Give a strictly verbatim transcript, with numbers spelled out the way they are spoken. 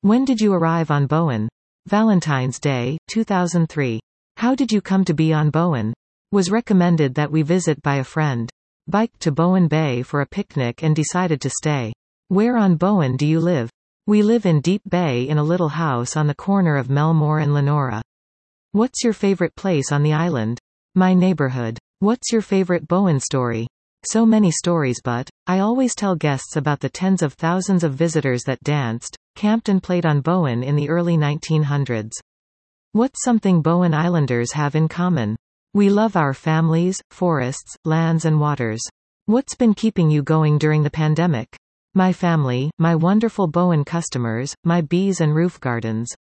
When did you arrive on Bowen? Valentine's Day, two thousand three. How did you come to be on Bowen? Was recommended that we visit by a friend. Biked to Bowen Bay for a picnic and decided to stay. Where on Bowen do you live? We live in Deep Bay in a little house on the corner of Melmore and Lenora. What's your favorite place on the island? My neighborhood. What's your favorite Bowen story? So many stories, but I always tell guests about the tens of thousands of visitors that danced, camped and played on Bowen in the early nineteen hundreds. What's something Bowen Islanders have in common? We love our families, forests, lands and waters. What's been keeping you going during the pandemic? My family, my wonderful Bowen customers, my bees and roof gardens.